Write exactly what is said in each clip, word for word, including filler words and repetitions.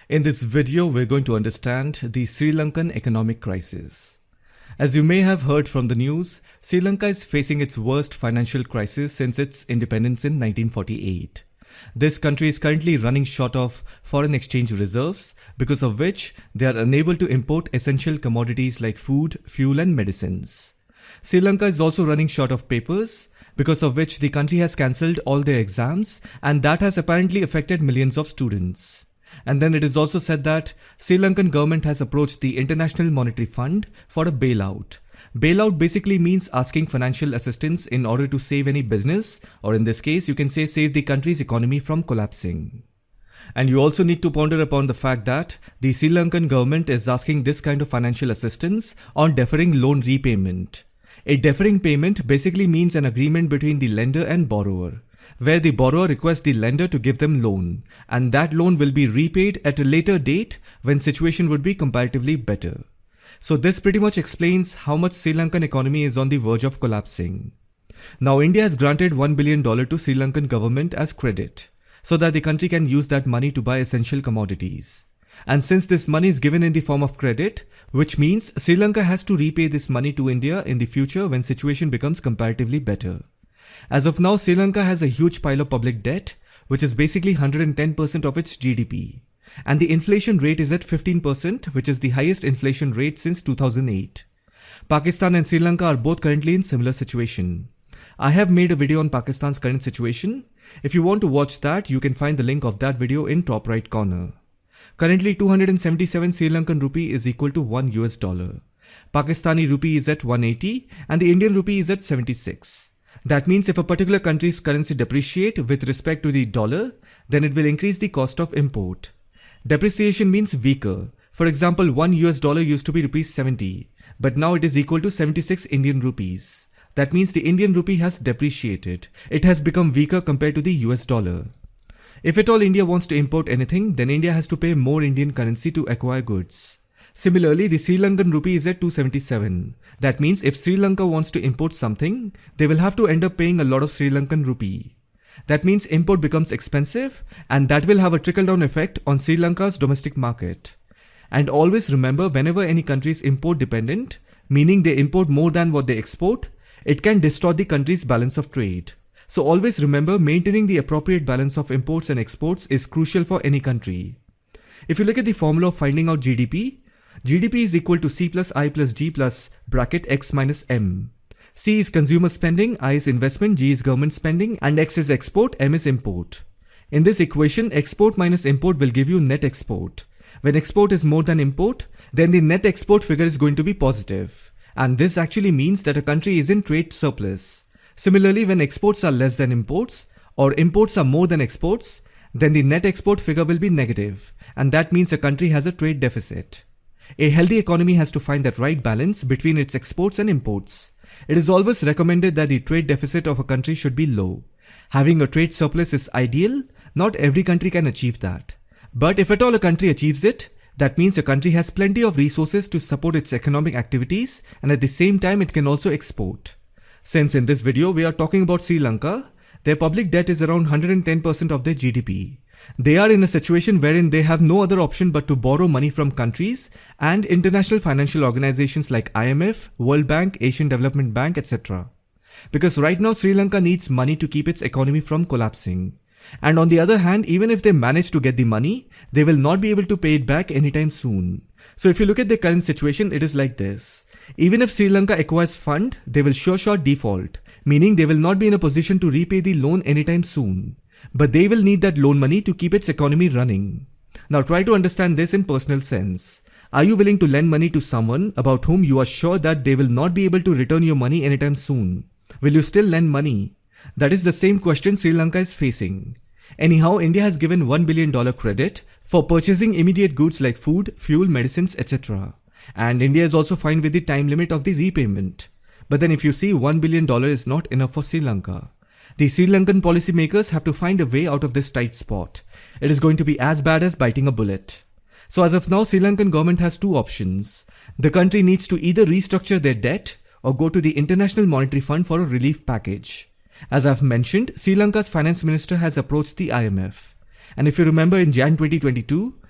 In this video, we're going to understand the Sri Lankan economic crisis. As you may have heard from the news, Sri Lanka is facing its worst financial crisis since its independence in nineteen forty-eight. This country is currently running short of foreign exchange reserves, because of which they are unable to import essential commodities like food, fuel and medicines. Sri Lanka is also running short of papers, because of which the country has cancelled all their exams, and that has apparently affected millions of students. And then it is also said that Sri Lankan government has approached the International Monetary Fund for a bailout. Bailout basically means asking financial assistance in order to save any business, or in this case you can say save the country's economy from collapsing. And you also need to ponder upon the fact that the Sri Lankan government is asking this kind of financial assistance on deferring loan repayment. A deferring payment basically means an agreement between the lender and borrower, where the borrower requests the lender to give them loan, and that loan will be repaid at a later date when situation would be comparatively better. So this pretty much explains how much Sri Lankan economy is on the verge of collapsing. Now India has granted one billion dollars to Sri Lankan government as credit, so that the country can use that money to buy essential commodities. And since this money is given in the form of credit, which means Sri Lanka has to repay this money to India in the future when situation becomes comparatively better. As of now, Sri Lanka has a huge pile of public debt, which is basically one hundred ten percent of its G D P. And the inflation rate is at fifteen percent, which is the highest inflation rate since two thousand eight. Pakistan and Sri Lanka are both currently in similar situation. I have made a video on Pakistan's current situation. If you want to watch that, you can find the link of that video in top right corner. Currently, two hundred seventy-seven Sri Lankan rupee is equal to one U S dollar. Pakistani rupee is at one eighty and the Indian rupee is at seventy-six. That means if a particular country's currency depreciate with respect to the dollar, then it will increase the cost of import. Depreciation means weaker. For example, one U S dollar used to be rupees seventy, but now it is equal to seventy-six Indian rupees. That means the Indian rupee has depreciated. It has become weaker compared to the U S dollar. If at all India wants to import anything, then India has to pay more Indian currency to acquire goods. Similarly, the Sri Lankan rupee is at two seventy-seven. That means if Sri Lanka wants to import something, they will have to end up paying a lot of Sri Lankan rupee. That means import becomes expensive, and that will have a trickle-down effect on Sri Lanka's domestic market. And always remember, whenever any country is import dependent, meaning they import more than what they export, it can distort the country's balance of trade. So always remember, maintaining the appropriate balance of imports and exports is crucial for any country. If you look at the formula of finding out G D P, G D P is equal to C plus I plus G plus bracket X minus M. C is consumer spending, I is investment, G is government spending, and X is export, M is import. In this equation, export minus import will give you net export. When export is more than import, then the net export figure is going to be positive. And this actually means that a country is in trade surplus. Similarly, when exports are less than imports, or imports are more than exports, then the net export figure will be negative, and that means a country has a trade deficit. A healthy economy has to find that right balance between its exports and imports. It is always recommended that the trade deficit of a country should be low. Having a trade surplus is ideal. Not every country can achieve that. But if at all a country achieves it, that means a country has plenty of resources to support its economic activities, and at the same time it can also export. Since in this video we are talking about Sri Lanka, their public debt is around one hundred ten percent of their G D P. They are in a situation wherein they have no other option but to borrow money from countries and international financial organizations like I M F, World Bank, Asian Development Bank, et cetera. Because right now Sri Lanka needs money to keep its economy from collapsing. And on the other hand, even if they manage to get the money, they will not be able to pay it back anytime soon. So if you look at the current situation, it is like this. Even if Sri Lanka acquires fund, they will sure shot default, meaning they will not be in a position to repay the loan anytime soon. But they will need that loan money to keep its economy running. Now try to understand this in personal sense. Are you willing to lend money to someone about whom you are sure that they will not be able to return your money anytime soon? Will you still lend money? That is the same question Sri Lanka is facing. Anyhow, India has given one billion dollars credit for purchasing immediate goods like food, fuel, medicines, et cetera. And India is also fine with the time limit of the repayment. But then if you see, one billion dollars is not enough for Sri Lanka. The Sri Lankan policymakers have to find a way out of this tight spot. It is going to be as bad as biting a bullet. So as of now, Sri Lankan government has two options. The country needs to either restructure their debt or go to the International Monetary Fund for a relief package. As I've mentioned, Sri Lanka's finance minister has approached the I M F. And if you remember, in January twenty twenty-two,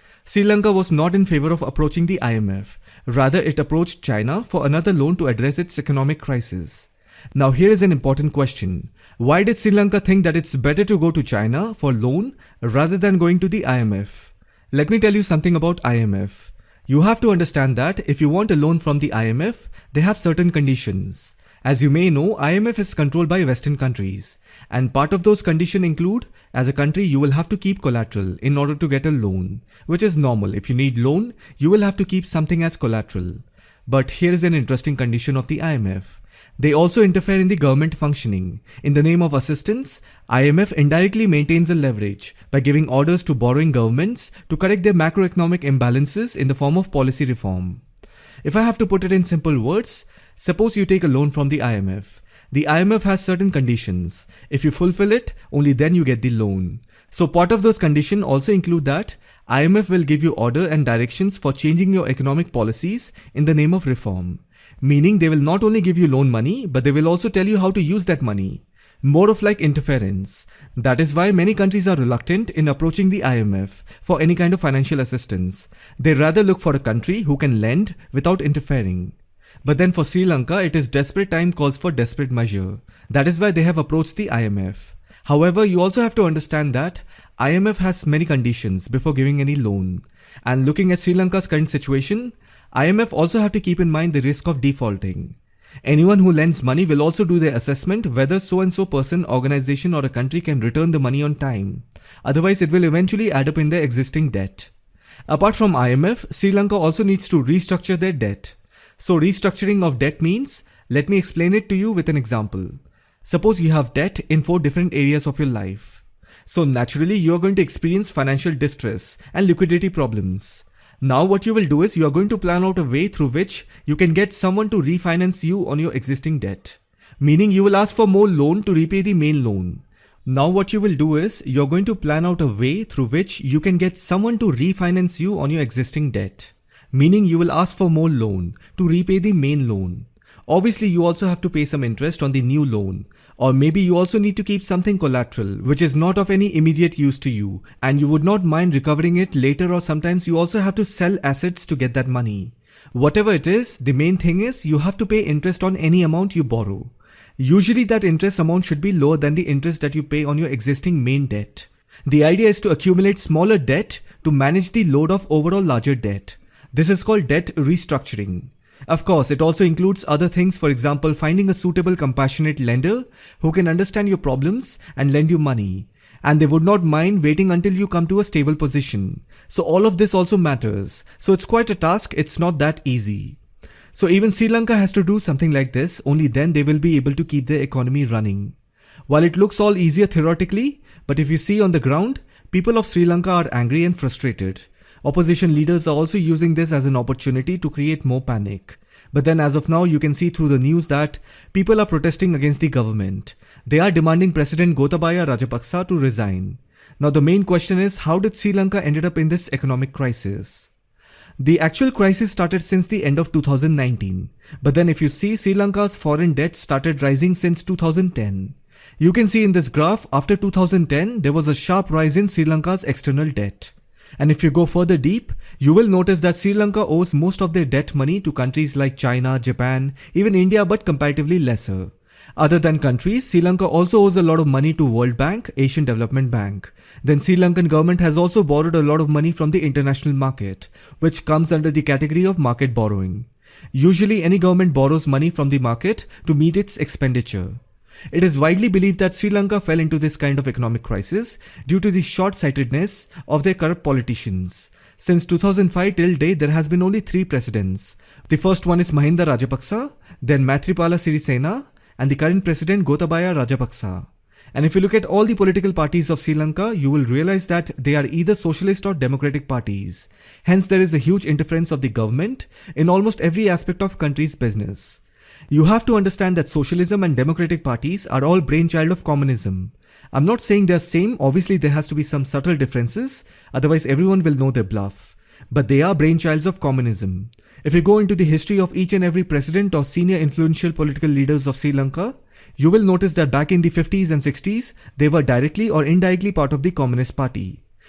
Sri Lanka was not in favor of approaching the I M F. Rather, it approached China for another loan to address its economic crisis. Now here is an important question. Why did Sri Lanka think that it's better to go to China for loan rather than going to the I M F? Let me tell you something about I M F. You have to understand that if you want a loan from the I M F, they have certain conditions. As you may know, I M F is controlled by Western countries, and part of those conditions include, as a country you will have to keep collateral in order to get a loan, which is normal. If you need loan, you will have to keep something as collateral. But here is an interesting condition of the I M F. They also interfere in the government functioning. In the name of assistance, I M F indirectly maintains a leverage by giving orders to borrowing governments to correct their macroeconomic imbalances in the form of policy reform. If I have to put it in simple words, suppose you take a loan from the I M F. The I M F has certain conditions. If you fulfill it, only then you get the loan. So part of those conditions also include that I M F will give you order and directions for changing your economic policies in the name of reform. Meaning they will not only give you loan money, but they will also tell you how to use that money. More of like interference. That is why many countries are reluctant in approaching the I M F for any kind of financial assistance. They rather look for a country who can lend without interfering. But then for Sri Lanka, it is desperate time calls for desperate measure. That is why they have approached the I M F. However, you also have to understand that I M F has many conditions before giving any loan. And looking at Sri Lanka's current situation, I M F also have to keep in mind the risk of defaulting. Anyone who lends money will also do their assessment whether so-and-so person, organization or a country can return the money on time. Otherwise, it will eventually add up in their existing debt. Apart from I M F, Sri Lanka also needs to restructure their debt. So restructuring of debt means, let me explain it to you with an example. Suppose you have debt in four different areas of your life. So naturally, you are going to experience financial distress and liquidity problems. Now what you will do is you are going to plan out a way through which you can get someone to refinance you on your existing debt. Meaning you will ask for more loan to repay the main loan. Now what you will do is you are going to plan out a way through which you can get someone to refinance you on your existing debt. Meaning you will ask for more loan to repay the main loan. Obviously you also have to pay some interest on the new loan. Or maybe you also need to keep something collateral which is not of any immediate use to you and you would not mind recovering it later, or sometimes you also have to sell assets to get that money. Whatever it is, the main thing is you have to pay interest on any amount you borrow. Usually that interest amount should be lower than the interest that you pay on your existing main debt. The idea is to accumulate smaller debt to manage the load of overall larger debt. This is called debt restructuring. Of course, it also includes other things, for example, finding a suitable compassionate lender who can understand your problems and lend you money. And they would not mind waiting until you come to a stable position. So all of this also matters. So it's quite a task, it's not that easy. So even Sri Lanka has to do something like this, only then they will be able to keep their economy running. While it looks all easier theoretically, but if you see on the ground, people of Sri Lanka are angry and frustrated. Opposition leaders are also using this as an opportunity to create more panic. But then as of now, you can see through the news that people are protesting against the government. They are demanding President Gotabaya Rajapaksa to resign. Now the main question is, how did Sri Lanka ended up in this economic crisis? The actual crisis started since the end of two thousand nineteen. But then if you see, Sri Lanka's foreign debt started rising since two thousand ten. You can see in this graph, after two thousand ten, there was a sharp rise in Sri Lanka's external debt. And if you go further deep, you will notice that Sri Lanka owes most of their debt money to countries like China, Japan, even India, but comparatively lesser. Other than countries, Sri Lanka also owes a lot of money to World Bank, Asian Development Bank. Then Sri Lankan government has also borrowed a lot of money from the international market, which comes under the category of market borrowing. Usually any government borrows money from the market to meet its expenditure. It is widely believed that Sri Lanka fell into this kind of economic crisis due to the short-sightedness of their corrupt politicians. Since two thousand five till date, there has been only three presidents. The first one is Mahinda Rajapaksa, then Maithripala Sirisena, and the current president Gotabaya Rajapaksa. And if you look at all the political parties of Sri Lanka, you will realize that they are either socialist or democratic parties. Hence, there is a huge interference of the government in almost every aspect of country's business. You have to understand that socialism and democratic parties are all brainchild of communism. I'm not saying they're same, obviously there has to be some subtle differences, otherwise everyone will know their bluff. But they are brainchilds of communism. If you go into the history of each and every president or senior influential political leaders of Sri Lanka, you will notice that back in the fifties and sixties, they were directly or indirectly part of the Communist Party.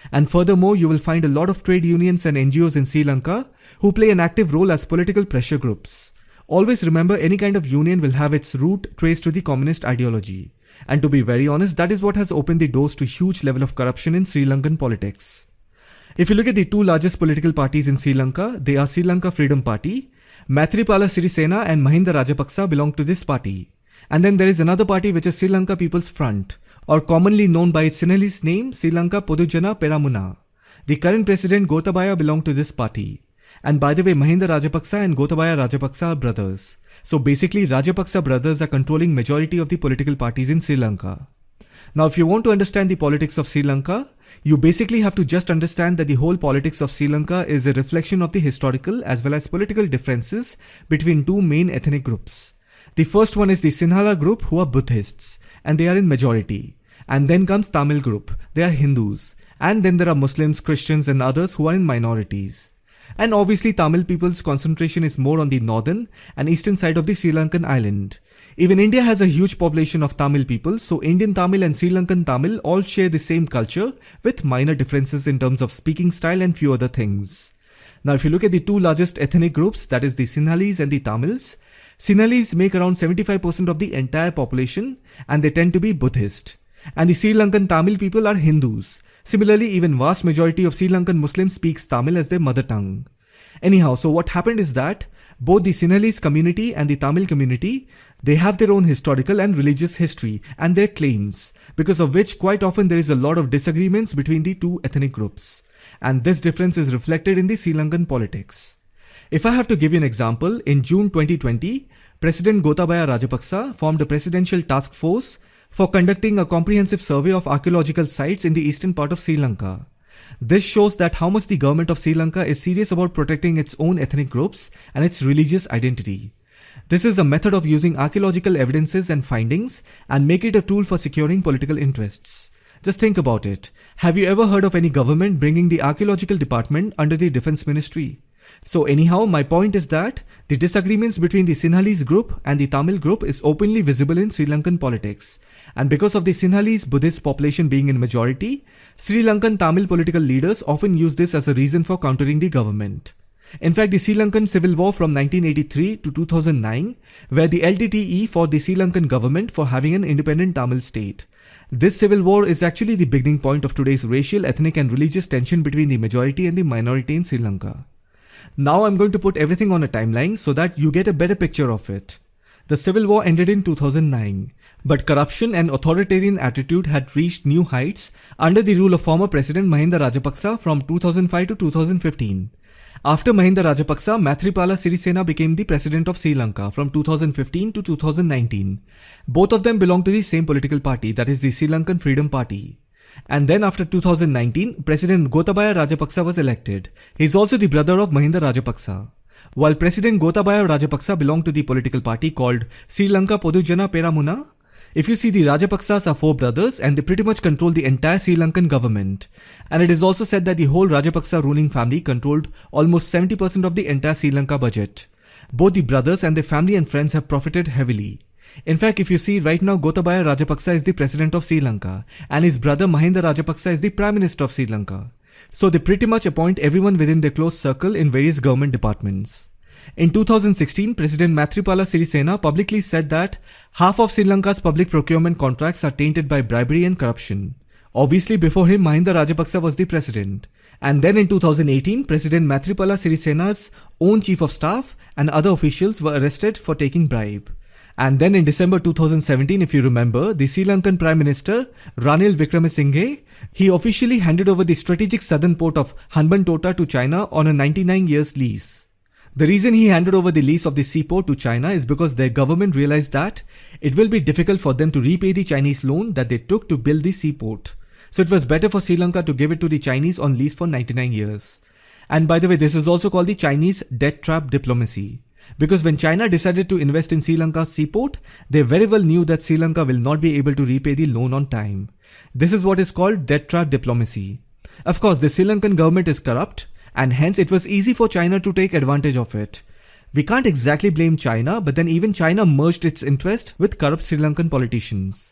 And furthermore, you will find a lot of trade unions and N G Os in Sri Lanka who play an active role as political pressure groups. Always remember, any kind of union will have its root traced to the communist ideology. And to be very honest, that is what has opened the doors to huge level of corruption in Sri Lankan politics. If you look at the two largest political parties in Sri Lanka, they are Sri Lanka Freedom Party. Maithripala Sirisena and Mahinda Rajapaksa belong to this party. And then there is another party which is Sri Lanka People's Front, or commonly known by its Sinhalese name, Sri Lanka Podujana Peramuna. The current president Gotabaya belonged to this party. And by the way, Mahinda Rajapaksa and Gotabaya Rajapaksa are brothers. So basically, Rajapaksa brothers are controlling majority of the political parties in Sri Lanka. Now, if you want to understand the politics of Sri Lanka, you basically have to just understand that the whole politics of Sri Lanka is a reflection of the historical as well as political differences between two main ethnic groups. The first one is the Sinhala group, who are Buddhists, and they are in majority. And then comes Tamil group, they are Hindus. And then there are Muslims, Christians and others who are in minorities. And obviously Tamil people's concentration is more on the northern and eastern side of the Sri Lankan island. Even India has a huge population of Tamil people, so Indian Tamil and Sri Lankan Tamil all share the same culture with minor differences in terms of speaking style and few other things. Now if you look at the two largest ethnic groups, that is the Sinhalese and the Tamils, Sinhalese make around seventy-five percent of the entire population and they tend to be Buddhist. And the Sri Lankan Tamil people are Hindus. Similarly, even vast majority of Sri Lankan Muslims speaks Tamil as their mother tongue. Anyhow, so what happened is that both the Sinhalese community and the Tamil community, they have their own historical and religious history and their claims, because of which quite often there is a lot of disagreements between the two ethnic groups. And this difference is reflected in the Sri Lankan politics. If I have to give you an example, in June twenty twenty, President Gotabaya Rajapaksa formed a presidential task force for conducting a comprehensive survey of archaeological sites in the eastern part of Sri Lanka. This shows that how much the government of Sri Lanka is serious about protecting its own ethnic groups and its religious identity. This is a method of using archaeological evidences and findings and make it a tool for securing political interests. Just think about it. Have you ever heard of any government bringing the archaeological department under the defense ministry? So anyhow, my point is that the disagreements between the Sinhalese group and the Tamil group is openly visible in Sri Lankan politics. And because of the Sinhalese Buddhist population being in majority, Sri Lankan Tamil political leaders often use this as a reason for countering the government. In fact, the Sri Lankan Civil War from nineteen eighty-three to two thousand nine, where the L T T E fought the Sri Lankan government for having an independent Tamil state. This civil war is actually the beginning point of today's racial, ethnic and religious tension between the majority and the minority in Sri Lanka. Now I'm going to put everything on a timeline so that you get a better picture of it. The civil war ended in two thousand nine, but corruption and authoritarian attitude had reached new heights under the rule of former President Mahinda Rajapaksa from two thousand five to two thousand fifteen. After Mahinda Rajapaksa, Maithripala Sirisena became the president of Sri Lanka from two thousand fifteen to two thousand nineteen. Both of them belong to the same political party, that is the Sri Lankan Freedom Party. And then after two thousand nineteen, President Gotabaya Rajapaksa was elected. He is also the brother of Mahinda Rajapaksa. While President Gotabaya Rajapaksa belonged to the political party called Sri Lanka Podujana Peramuna, if you see, the Rajapaksas are four brothers and they pretty much control the entire Sri Lankan government. And it is also said that the whole Rajapaksa ruling family controlled almost seventy percent of the entire Sri Lanka budget. Both the brothers and their family and friends have profited heavily. In fact, if you see, right now Gotabaya Rajapaksa is the president of Sri Lanka and his brother Mahinda Rajapaksa is the prime minister of Sri Lanka. So they pretty much appoint everyone within their close circle in various government departments. In two thousand sixteen, President Maithripala Sirisena publicly said that half of Sri Lanka's public procurement contracts are tainted by bribery and corruption. Obviously, before him, Mahinda Rajapaksa was the president. And then in two thousand eighteen, President Maithripala Sirisena's own chief of staff and other officials were arrested for taking bribe. And then in December two thousand seventeen, if you remember, the Sri Lankan Prime Minister, Ranil Wickremesinghe, he officially handed over the strategic southern port of Hambantota to China on a ninety-nine years lease. The reason he handed over the lease of the seaport to China is because their government realized that it will be difficult for them to repay the Chinese loan that they took to build the seaport. So it was better for Sri Lanka to give it to the Chinese on lease for ninety-nine years. And by the way, this is also called the Chinese debt trap diplomacy. Because when China decided to invest in Sri Lanka's seaport, they very well knew that Sri Lanka will not be able to repay the loan on time. This is what is called debt trap diplomacy. Of course, the Sri Lankan government is corrupt, and hence it was easy for China to take advantage of it. We can't exactly blame China, but then even China merged its interest with corrupt Sri Lankan politicians.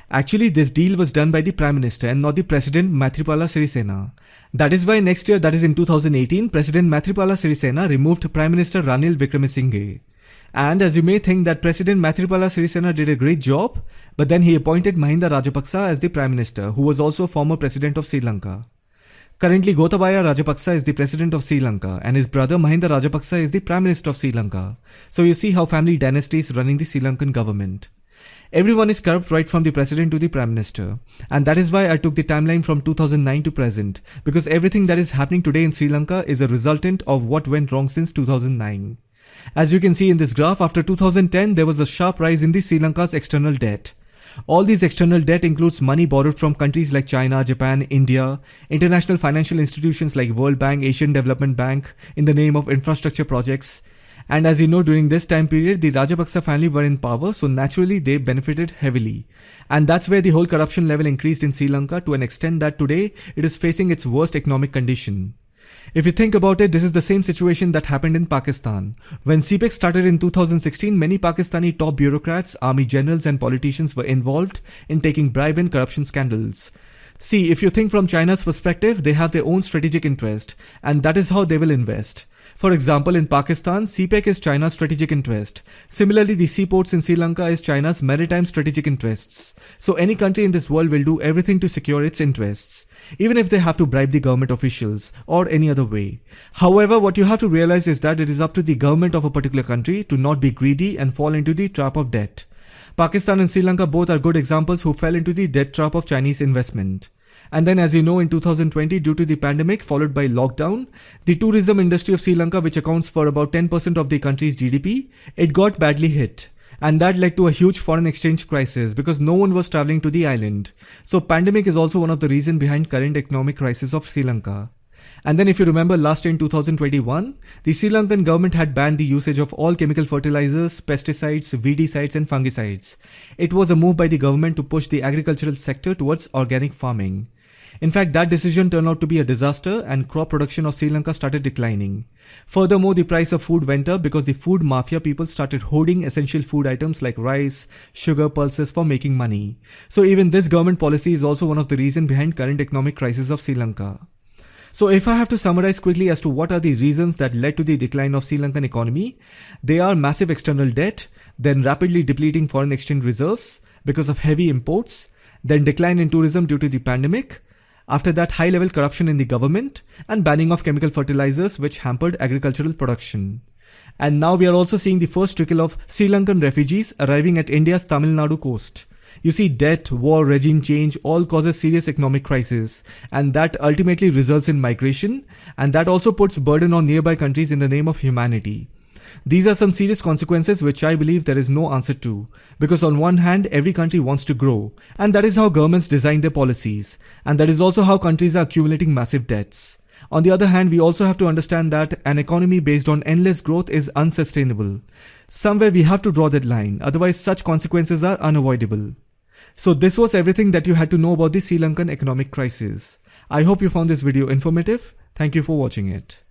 Actually, this deal was done by the Prime Minister and not the President Maithripala Sirisena. That is why next year, that is in two thousand eighteen, President Maithripala Sirisena removed Prime Minister Ranil Wickremesinghe. And as you may think that President Maithripala Sirisena did a great job, but then he appointed Mahinda Rajapaksa as the Prime Minister, who was also former President of Sri Lanka. Currently, Gotabaya Rajapaksa is the President of Sri Lanka and his brother Mahinda Rajapaksa is the Prime Minister of Sri Lanka. So you see how family dynasty is running the Sri Lankan government. Everyone is corrupt right from the President to the Prime Minister. And that is why I took the timeline from two thousand nine to present, because everything that is happening today in Sri Lanka is a resultant of what went wrong since two thousand nine. As you can see in this graph, after two thousand ten, there was a sharp rise in the Sri Lanka's external debt. All these external debt includes money borrowed from countries like China, Japan, India, international financial institutions like World Bank, Asian Development Bank in the name of infrastructure projects. And as you know, during this time period, the Rajapaksa family were in power, so naturally they benefited heavily. And that's where the whole corruption level increased in Sri Lanka to an extent that today it is facing its worst economic condition. If you think about it, this is the same situation that happened in Pakistan. When C PEC started in two thousand sixteen, many Pakistani top bureaucrats, army generals and politicians were involved in taking bribe and corruption scandals. See, if you think from China's perspective, they have their own strategic interest, and that is how they will invest. For example, in Pakistan, C PEC is China's strategic interest. Similarly, the seaports in Sri Lanka is China's maritime strategic interests. So any country in this world will do everything to secure its interests, even if they have to bribe the government officials or any other way. However, what you have to realize is that it is up to the government of a particular country to not be greedy and fall into the trap of debt. Pakistan and Sri Lanka both are good examples who fell into the debt trap of Chinese investment. And then, as you know, in two thousand twenty, due to the pandemic followed by lockdown, the tourism industry of Sri Lanka, which accounts for about ten percent of the country's G D P, it got badly hit. And that led to a huge foreign exchange crisis because no one was traveling to the island. So pandemic is also one of the reasons behind current economic crisis of Sri Lanka. And then if you remember last year in two thousand twenty-one, the Sri Lankan government had banned the usage of all chemical fertilizers, pesticides, weedicides and fungicides. It was a move by the government to push the agricultural sector towards organic farming. In fact, that decision turned out to be a disaster and crop production of Sri Lanka started declining. Furthermore, the price of food went up because the food mafia people started hoarding essential food items like rice, sugar, pulses for making money. So even this government policy is also one of the reasons behind current economic crisis of Sri Lanka. So if I have to summarize quickly as to what are the reasons that led to the decline of Sri Lankan economy, they are massive external debt, then rapidly depleting foreign exchange reserves because of heavy imports, then decline in tourism due to the pandemic, after that high-level corruption in the government and banning of chemical fertilizers which hampered agricultural production. And now we are also seeing the first trickle of Sri Lankan refugees arriving at India's Tamil Nadu coast. You see, debt, war, regime change all causes serious economic crisis, and that ultimately results in migration, and that also puts burden on nearby countries in the name of humanity. These are some serious consequences which I believe there is no answer to, because on one hand every country wants to grow, and that is how governments design their policies, and that is also how countries are accumulating massive debts. On the other hand, we also have to understand that an economy based on endless growth is unsustainable. Somewhere we have to draw that line, otherwise such consequences are unavoidable. So this was everything that you had to know about the Sri Lankan economic crisis. I hope you found this video informative. Thank you for watching it.